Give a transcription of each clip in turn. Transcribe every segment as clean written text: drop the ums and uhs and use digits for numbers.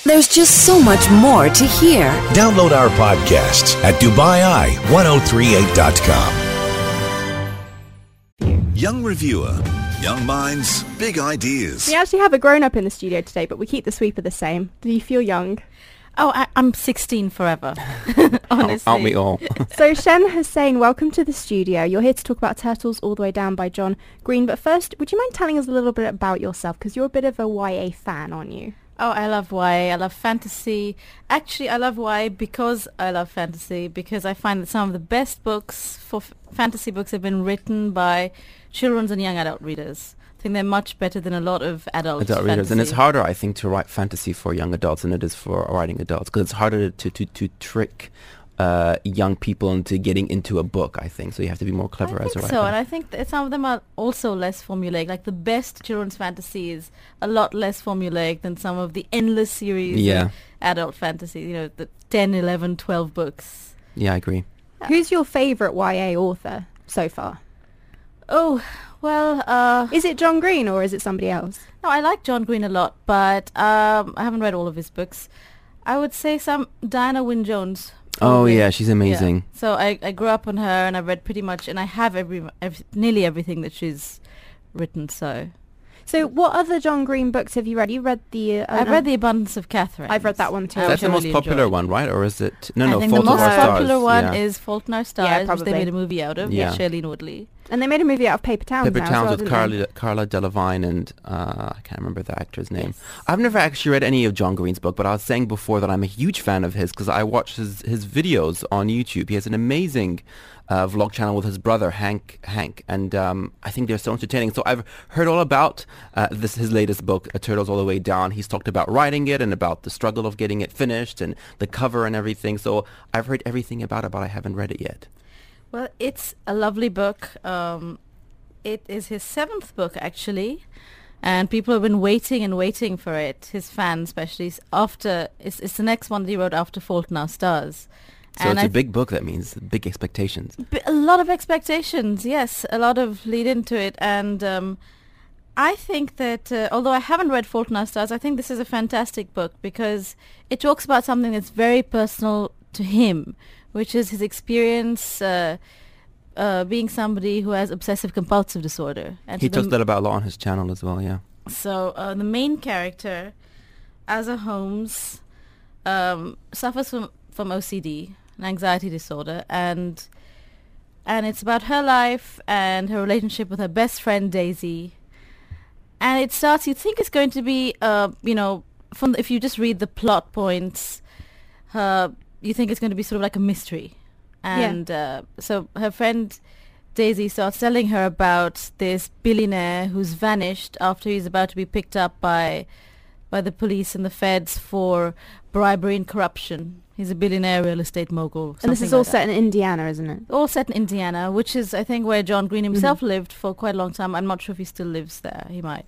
There's just so much more to hear. Download our podcasts at DubaiI1038.com. Young reviewer, young minds, big ideas. We actually have a grown-up in the studio today, but we keep the sweeper the same. Do you feel young? Oh, I'm 16 forever. Honestly. Aren't we all? So Shen Hussain, welcome to the studio. You're here to talk about Turtles All the Way Down by John Green. But first, would you mind telling us a little bit about yourself? Because you're a bit of a YA fan, aren't you? Oh, I love YA. I love fantasy. Actually, I love YA because I love fantasy, because I find that some of the best books for fantasy books have been written by children's and young adult readers. I think they're much better than a lot of adult readers. And it's harder, I think, to write fantasy for young adults than it is for writing adults, because it's harder to trick young people into getting into a book, I think. So you have to be more clever as a writer. And I think that some of them are also less formulaic. Like the best children's fantasy is a lot less formulaic than some of the endless series of adult fantasy, you know, the 10, 11, 12 books. Yeah, I agree. Who's your favourite YA author so far? Oh, well... is it John Green or is it somebody else? No, I like John Green a lot, but I haven't read all of his books. I would say some Diana Wynne Jones. Oh, yeah, she's amazing. Yeah. So I grew up on her, and I've read pretty much, and I have nearly everything that she's written, so... So what other John Green books have you read? You read the... I've read The Abundance of Catherine. I've read that one too. That's the most popular one, right? Or is it... I think Fault the most in Our Stars. popular one is Fault in Our Stars, which probably. they made a movie out of, with Shailene Woodley. And they made a movie out of Paper Towns Paper now Towns as well, with Carla Delevingne and I can't remember the actor's name. Yes. I've never actually read any of John Green's book, but I was saying before that I'm a huge fan of his because I watch his videos on YouTube. He has an amazing vlog channel with his brother Hank, and I think they're so entertaining. So I've heard all about his latest book, Turtles All the Way Down. He's talked about writing it and about the struggle of getting it finished and the cover and everything. So I've heard everything about it, but I haven't read it yet. Well, it's a lovely book. It is his 7th book, actually, and people have been waiting and waiting for it, his fans especially. It's the next one that he wrote after Fault in Our Stars. So it's a big book, that means big expectations. A lot of expectations, yes, a lot of lead into it. And I think that, although I haven't read Fault in Our Stars, I think this is a fantastic book because it talks about something that's very personal to him, which is his experience being somebody who has obsessive-compulsive disorder. And he talks that about a lot on his channel as well, yeah. So the main character, Asa Holmes, suffers from OCD, an anxiety disorder, and it's about her life and her relationship with her best friend, Daisy. And it starts, you think it's going to be, if you just read the plot points, you think it's going to be sort of like a mystery. And so her friend Daisy starts telling her about this billionaire who's vanished after he's about to be picked up by the police and the feds for bribery and corruption. He's a billionaire real estate mogul. And this is all set in Indiana, isn't it? All set in Indiana, which is, I think, where John Green himself lived for quite a long time. I'm not sure if he still lives there. He might.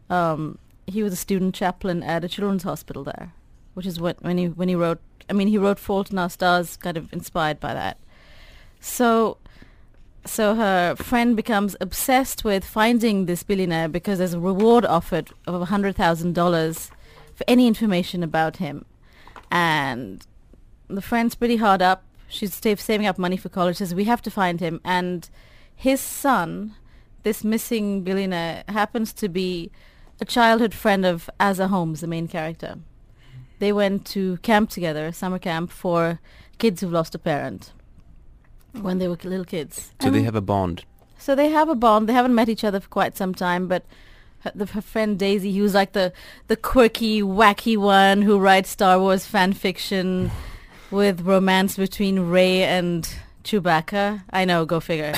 He was a student chaplain at a children's hospital there, which is when he wrote. I mean, he wrote Fault in Our Stars, kind of inspired by that. So her friend becomes obsessed with finding this billionaire because there's a reward offered of $100,000 for any information about him. And the friend's pretty hard up. She's saving up money for college, says, we have to find him. And his son, this missing billionaire, happens to be a childhood friend of Asa Holmes, the main character. They went to camp together, a summer camp for kids who've lost a parent when they were little kids. So they have a bond. So they have a bond. They haven't met each other for quite some time, but her friend Daisy, who's like the quirky, wacky one who writes Star Wars fan fiction with romance between Rey and Chewbacca. I know, go figure.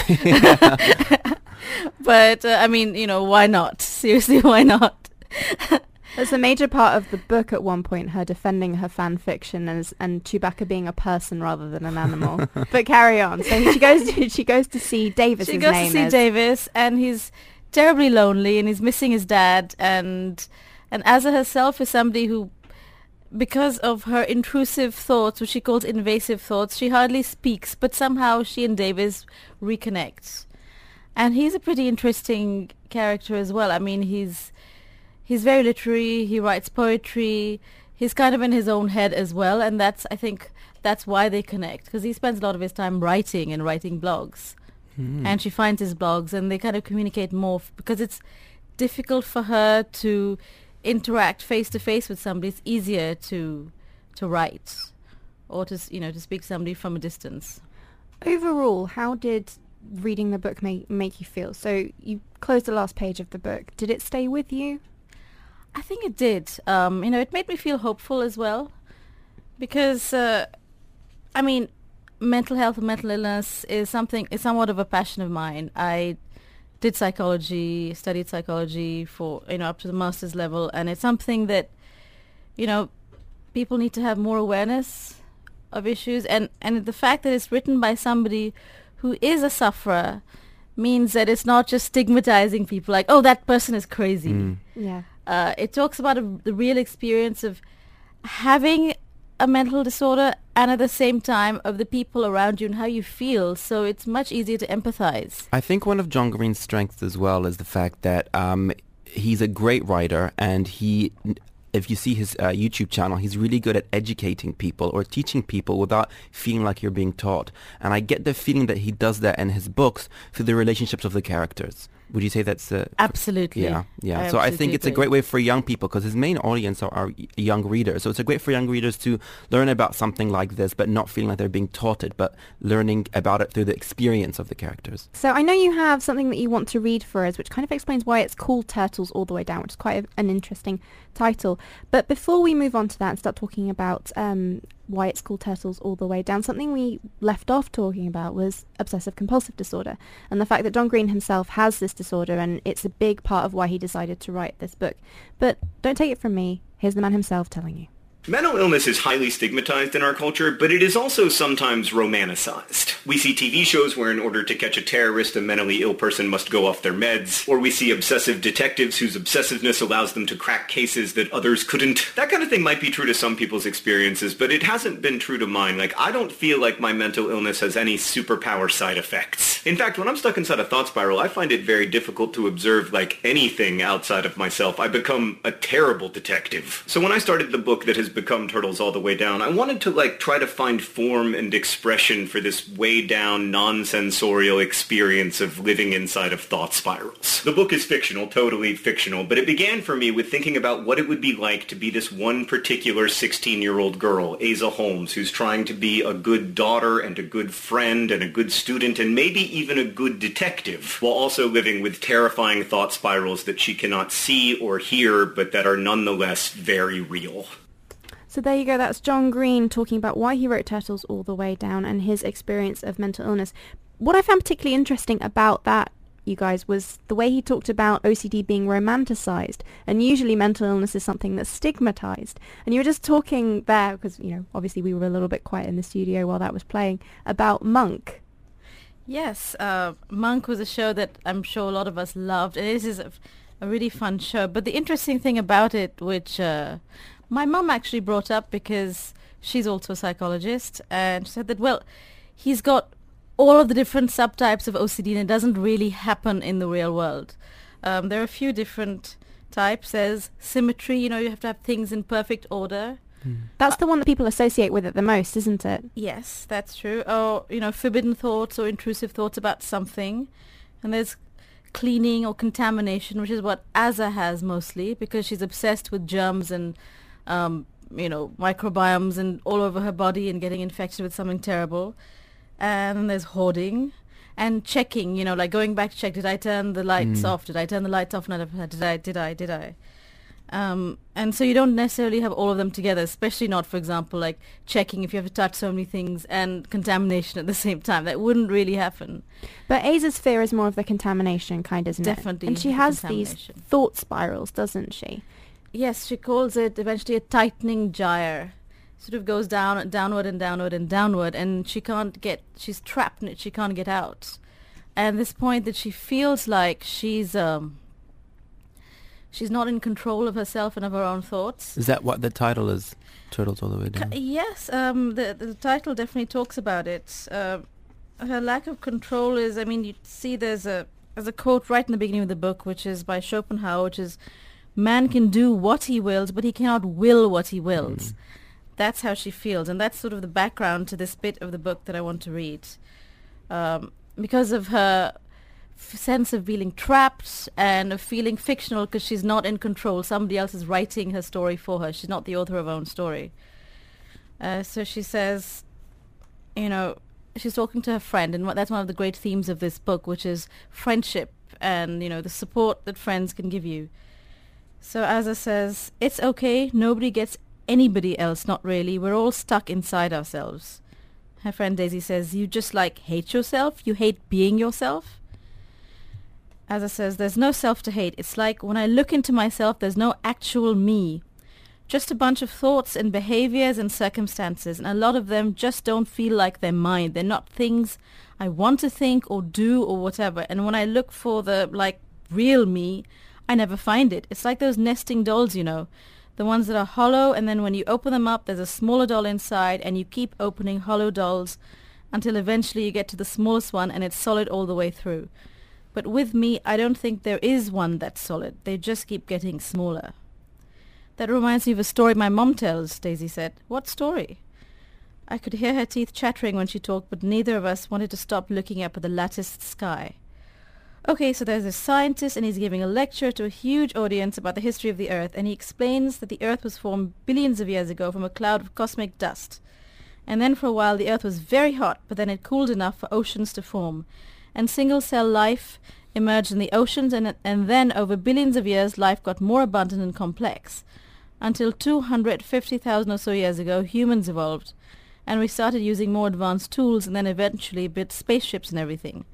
But, I mean, why not? Seriously, why not? There's a major part of the book at one point, her defending her fan fiction and Chewbacca being a person rather than an animal. But carry on. So she goes to see Davis. She goes to see Davis, and he's terribly lonely, and he's missing his dad. And Asa herself is somebody who, because of her intrusive thoughts, which she calls invasive thoughts, she hardly speaks, but somehow she and Davis reconnect. And he's a pretty interesting character as well. I mean, he's very literary. He writes poetry. he's kind of in his own head as well, and I think that's why they connect, because he spends a lot of his time writing and writing blogs. And she finds his blogs, and they kind of communicate more because it's difficult for her to interact face to face with somebody. It's easier to write or to speak to somebody from a distance. Overall, how did reading the book make you feel? So you closed the last page of the book. Did it stay with you? I think it did. It made me feel hopeful as well, because mental health and mental illness is somewhat of a passion of mine. I did psychology, studied psychology for up to the master's level, and it's something that people need to have more awareness of issues, and the fact that it's written by somebody who is a sufferer means that it's not just stigmatizing people like, oh, that person is crazy. Yeah. It talks about the real experience of having a mental disorder, and at the same time of the people around you and how you feel, so it's much easier to empathize. I think one of John Green's strengths as well is the fact that he's a great writer, and if you see his YouTube channel, he's really good at educating people or teaching people without feeling like you're being taught. And I get the feeling that he does that in his books through the relationships of the characters. Would you say that's... Absolutely. Yeah. So I think it's a great way for young people, because his main audience are young readers. So it's a great for young readers to learn about something like this, but not feeling like they're being taught it, but learning about it through the experience of the characters. So I know you have something that you want to read for us, which kind of explains why it's called Turtles All the Way Down, which is quite an interesting title. But before we move on to that and start talking about why it's called Turtles All the Way Down, something we left off talking about was obsessive compulsive disorder, and the fact that John Green himself has this disorder, and it's a big part of why he decided to write this book. But don't take it from me, here's the man himself telling you. Mental illness is highly stigmatized in our culture, but it is also sometimes romanticized. We see TV shows where in order to catch a terrorist, a mentally ill person must go off their meds, or we see obsessive detectives whose obsessiveness allows them to crack cases that others couldn't. That kind of thing might be true to some people's experiences, but it hasn't been true to mine. I don't feel like my mental illness has any superpower side effects. In fact, when I'm stuck inside a thought spiral, I find it very difficult to observe anything outside of myself. I become a terrible detective. So when I started the book that has become Turtles All the Way Down, I wanted to try to find form and expression for this way down non-sensorial experience of living inside of thought spirals. The book is fictional, totally fictional, but it began for me with thinking about what it would be like to be this one particular 16-year-old girl, Asa Holmes, who's trying to be a good daughter and a good friend and a good student and maybe even a good detective, while also living with terrifying thought spirals that she cannot see or hear, but that are nonetheless very real. So there you go, that's John Green talking about why he wrote Turtles All the Way Down and his experience of mental illness. What I found particularly interesting about that, you guys, was the way he talked about OCD being romanticized, and usually mental illness is something that's stigmatized. And you were just talking there, because, obviously we were a little bit quiet in the studio while that was playing, about Monk. Yes, Monk was a show that I'm sure a lot of us loved. It is a really fun show, but the interesting thing about it, which... my mum actually brought up, because she's also a psychologist, and she said that, he's got all of the different subtypes of OCD, and it doesn't really happen in the real world. There are a few different types. There's symmetry, you have to have things in perfect order. That's the one that people associate with it the most, isn't it? Yes, that's true. Or, forbidden thoughts or intrusive thoughts about something. And there's cleaning or contamination, which is what Asa has mostly, because she's obsessed with germs and microbiomes and all over her body and getting infected with something terrible. And then there's hoarding and checking, going back to check, did I turn the lights off? Did I turn the lights off? Did I? And so you don't necessarily have all of them together, especially not, for example, checking if you have to touch so many things and contamination at the same time. That wouldn't really happen. But Asa's fear is more of the contamination kind, isn't it? Definitely. And she has these thought spirals, doesn't she? Yes, she calls it eventually a tightening gyre. Sort of goes downward and downward and downward, and she's trapped in it, she can't get out. And this point that she feels like she's not in control of herself and of her own thoughts. Is that what the title is? Turtles All the Way Down? Yes, the title definitely talks about it. Her lack of control is, you see there's a quote right in the beginning of the book, which is by Schopenhauer, which is, Man can do what he wills, but he cannot will what he wills. That's how she feels, and that's sort of the background to this bit of the book that I want to read. Because of her sense of feeling trapped and of feeling fictional because she's not in control. Somebody else is writing her story for her. She's not the author of her own story. So she says, she's talking to her friend, and that's one of the great themes of this book, which is friendship and, the support that friends can give you. So Asa says, it's okay, nobody gets anybody else, not really. We're all stuck inside ourselves. Her friend Daisy says, you just hate yourself? You hate being yourself? Asa says, there's no self to hate. It's like when I look into myself, there's no actual me. Just a bunch of thoughts and behaviors and circumstances, and a lot of them just don't feel like they're mine. They're not things I want to think or do or whatever. And when I look for the, real me, I never find it. It's like those nesting dolls, the ones that are hollow, and then when you open them up, there's a smaller doll inside, and you keep opening hollow dolls until eventually you get to the smallest one, and it's solid all the way through. But with me, I don't think there is one that's solid. They just keep getting smaller. That reminds me of a story my mom tells, Daisy said. What story? I could hear her teeth chattering when she talked, but neither of us wanted to stop looking up at the latticed sky. Okay, so there's a scientist, and he's giving a lecture to a huge audience about the history of the Earth, and he explains that the Earth was formed billions of years ago from a cloud of cosmic dust. And then for a while the Earth was very hot, but then it cooled enough for oceans to form. And single-cell life emerged in the oceans, and then over billions of years life got more abundant and complex. Until 250,000 or so years ago, humans evolved, and we started using more advanced tools, and then eventually built spaceships and everything.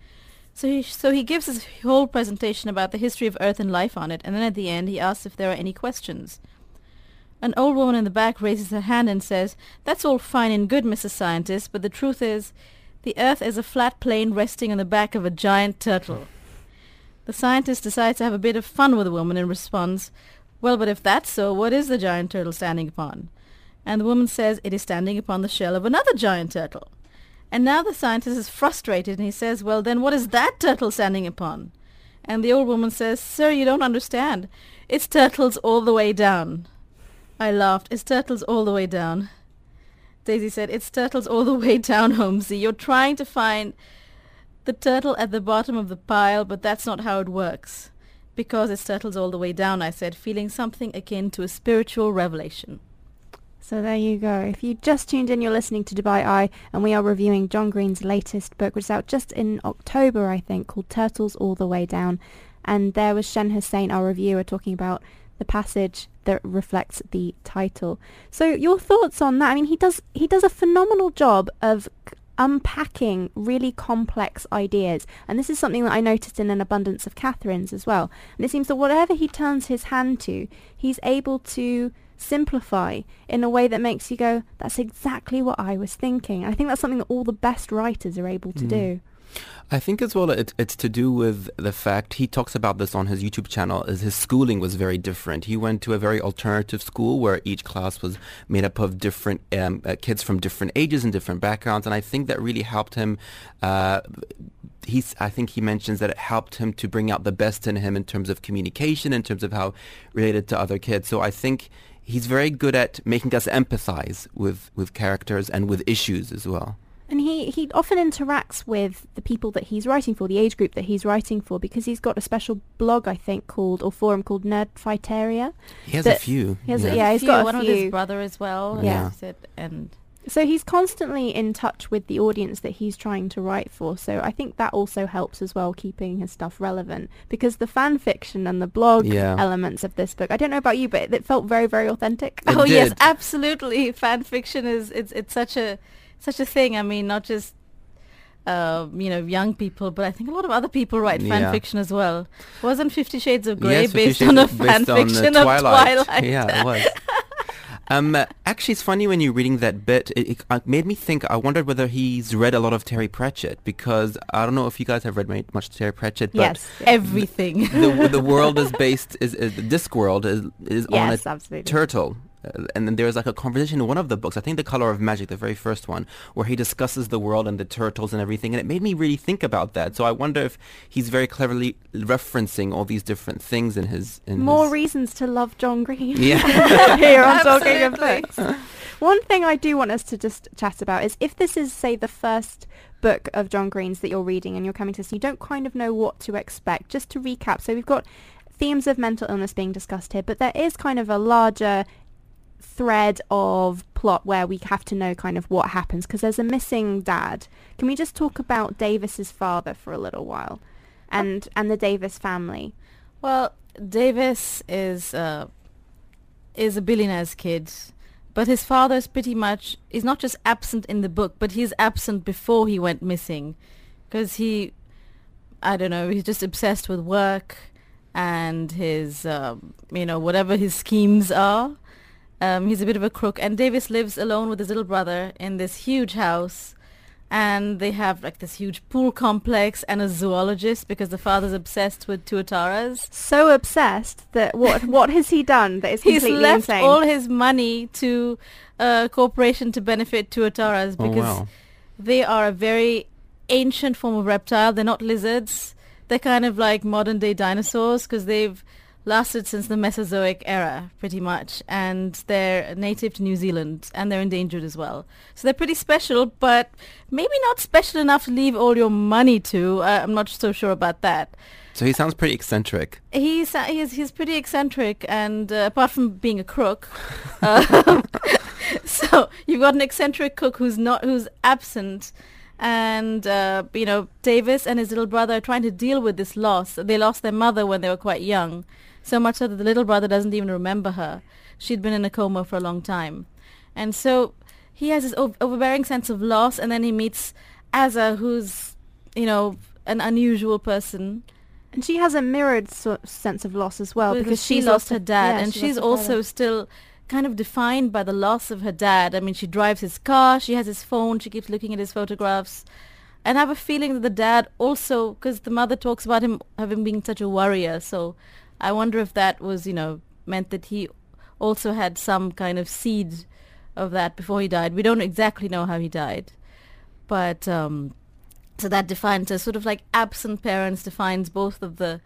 So he gives his whole presentation about the history of Earth and life on it, and then at the end he asks if there are any questions. An old woman in the back raises her hand and says, "That's all fine and good, Mrs. Scientist, but the truth is, the Earth is a flat plane resting on the back of a giant turtle." The scientist decides to have a bit of fun with the woman and responds, "Well, but if that's so, what is the giant turtle standing upon?" And the woman says, "It is standing upon the shell of another giant turtle." And now the scientist is frustrated, and he says, "Well, then what is that turtle standing upon?" And the old woman says, "Sir, you don't understand. It's turtles all the way down." I laughed. "It's turtles all the way down?" Daisy said, "It's turtles all the way down, Holmesy. You're trying to find the turtle at the bottom of the pile, but that's not how it works." "Because it's turtles all the way down," I said, feeling something akin to a spiritual revelation. So there you go. If you just tuned in, you're listening to Dubai Eye, and we are reviewing John Green's latest book, which is out just in October, I think, called Turtles All the Way Down. And there was Shen Hussain, our reviewer, talking about the passage that reflects the title. So your thoughts on that? I mean, he does a phenomenal job of unpacking really complex ideas, and this is something that I noticed in An Abundance of Catherine's as well. And it seems that whatever he turns his hand to, he's able to simplify in a way that makes you go, that's exactly what I was thinking. I think that's something that all the best writers are able to do. I think as well it's to do with the fact, he talks about this on his YouTube channel, is his schooling was very different. He went to a very alternative school where each class was made up of different kids from different ages and different backgrounds, and I think that really helped him. I think he mentions that it helped him to bring out the best in him in terms of communication, in terms of how related to other kids. So I think he's very good at making us empathize with characters and with issues as well. And he often interacts with the people that he's writing for, the age group that he's writing for, because he's got a special blog, I think, forum called Nerdfighteria. He has a few. He's got a few. One with his brother as well. Yeah. And so he's constantly in touch with the audience that he's trying to write for. So I think that also helps as well, keeping his stuff relevant. Because the fan fiction and the blog elements of this book, I don't know about you, but it felt very, very authentic. Oh yes, absolutely. Fan fiction it's such a thing. I mean, not just young people, but I think a lot of other people write fan fiction as well. Wasn't 50 Shades of Grey based on a fan fiction of Twilight? Yeah, it was. Actually, it's funny when you're reading that bit, it made me think, I wondered whether he's read a lot of Terry Pratchett, much Terry Pratchett, but yes, everything. The world is based, is Discworld is on a absolutely. turtle. and then there's like a conversation in one of the books, I think The Color of Magic, the very first one, where he discusses the world and the turtles and everything, and it made me really think about that. So I wonder if he's very cleverly referencing all these different things in his... reasons to love John Green. Yeah. Here on Talking of Books. One thing I do want us to just chat about is if this is, say, the first book of John Green's that you're reading and you're coming to this, you don't kind of know what to expect. Just to recap, so we've got themes of mental illness being discussed here, but there is kind of a larger thread of plot where we have to know kind of what happens because there's a missing dad. Can we just talk about Davis's father for a little while and the Davis family? Well, Davis is a billionaire's kid. But his father is not just absent in the book, but he's absent before he went missing. Because he's just obsessed with work and his, whatever his schemes are. He's a bit of a crook. And Davis lives alone with his little brother in this huge house. And they have like this huge pool complex and a zoologist because the father's obsessed with tuataras. So obsessed that what has he done that is completely He's left insane? all his money to a corporation to benefit tuataras because they are a very ancient form of reptile. They're not lizards. They're kind of like modern day dinosaurs because they've lasted since the Mesozoic era, pretty much, and they're native to New Zealand, and they're endangered as well. So they're pretty special, but maybe not special enough to leave all your money to. I'm not so sure about that. So he sounds pretty eccentric. He's pretty eccentric, and apart from being a crook, so you've got an eccentric cook who's absent. And, Davis and his little brother are trying to deal with this loss. They lost their mother when they were quite young, so much so that the little brother doesn't even remember her. She'd been in a coma for a long time. And so he has this overbearing sense of loss, and then he meets Azza, who's, an unusual person. And she has a mirrored sense of loss as well because she lost her dad, and she's also still kind of defined by the loss of her dad. I mean, she drives his car, she has his phone, she keeps looking at his photographs. And I have a feeling that the dad also, because the mother talks about him having been such a warrior, so I wonder if that was, meant that he also had some kind of seed of that before he died. We don't exactly know how he died. But, so that defines us, sort of like absent parents defines both of the,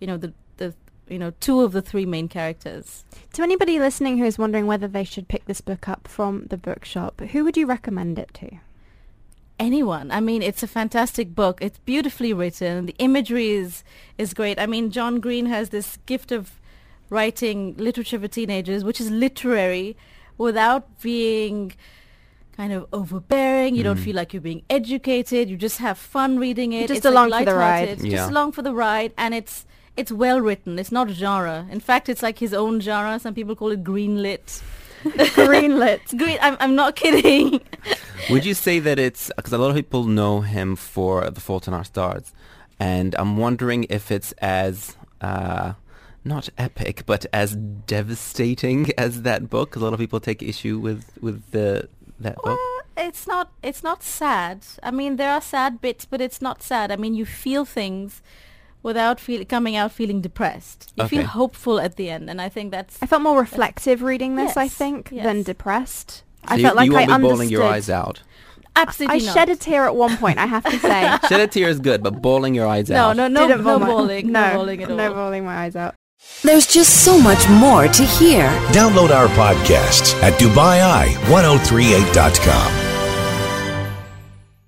two of the three main characters. To anybody listening who is wondering whether they should pick this book up from the bookshop, who would you recommend it to? Anyone. I mean, it's a fantastic book. It's beautifully written. The imagery is great. I mean, John Green has this gift of writing literature for teenagers, which is literary without being kind of overbearing. You don't feel like you're being educated. You just have fun reading it. You're just along for the ride. It's just along for the ride, and it's well written. It's not genre. In fact, it's like his own genre. Some people call it greenlit. Greenlit. Green. I'm not kidding. Would you say that it's because a lot of people know him for The Fault in Our Stars, and I'm wondering if it's as not epic, but as devastating as that book? Because a lot of people take issue with that book. It's not sad. I mean, there are sad bits, but it's not sad. I mean, you feel things without coming out feeling depressed. You feel hopeful at the end, and I think I felt more reflective reading this, yes, I think, than depressed. So I felt like you I won't be understood. bawling your eyes out. Absolutely I not. shed a tear at one point, I have to say. Shed a tear is good, but bawling your eyes out. No bawling. No bawling at all. No bawling my eyes out. There's just so much more to hear. Download our podcasts at DubaiEye1038.com.